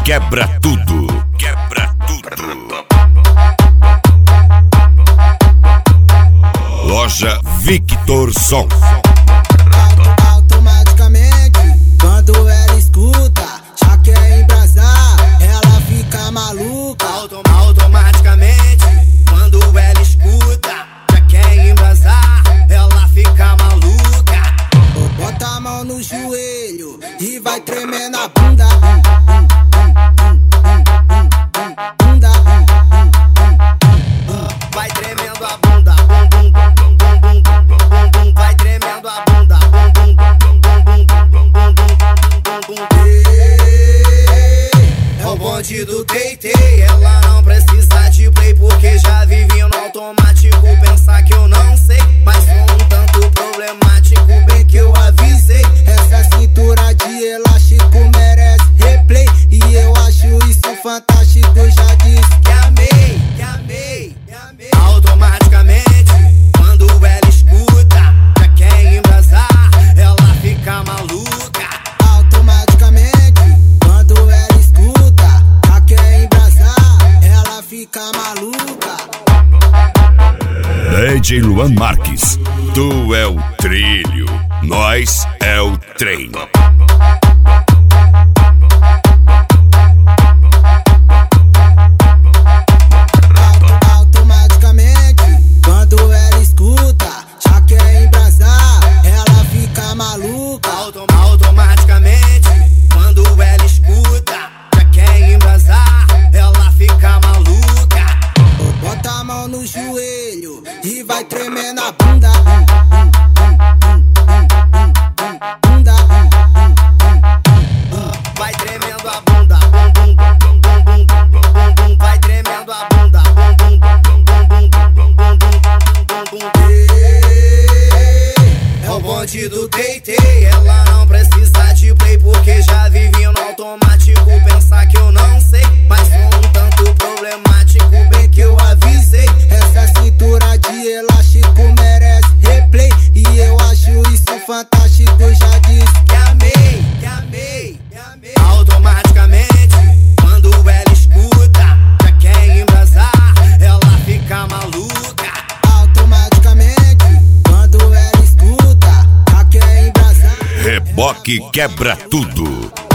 quebra tudo. Quebra tudo. Loja Victor Som. Automaticamente, quando ela escuta, já quer embrasar, ela fica maluca. Automaticamente, quando ela escuta, já quer embrasar, ela fica maluca. Bota a mão no joelho e vai tremendo a bunda. Vai tremendo a bunda, vai tremendo a bunda, é o bonde do Teitei. Ela não precisa de play porque já vive no automático. Pensar que eu não sei, mas sou um tanto problemático. Bem que eu avisei, Essa cintura de elástico merece replay, e eu acho isso fantástico. Eu já disse que amei, que amei, que amei. Automaticamente, quando ela escuta, já quer embrasar, ela fica maluca. automaticamente, quando ela escuta, já quer embrasar, ela fica maluca. DJ Luan Marques, tu é o trilho, nós é o treino. Automaticamente, quando ela escuta, já quer embrasar, ela fica maluca. Automaticamente, quando ela escuta, já quer embrasar, ela fica maluca. Bota a mão no joelho e vai tremendo a bunda. Vai tremendo a bunda, vai tremendo a bunda, é o bonde do Teitei. Ela não precisa de play porque já vive no automático. Pensar que eu não sei, mas sou um tanto problemático. Bem que eu avisei, Essa cintura de elástico merece replay, e eu acho isso fantástico. Eu já disse que amei, que amei, que amei. Automaticamente, quando ela escuta, já quer embrasar, ela fica maluca. automaticamente, quando ela escuta, já quer embrasar. Reboque quebra tudo.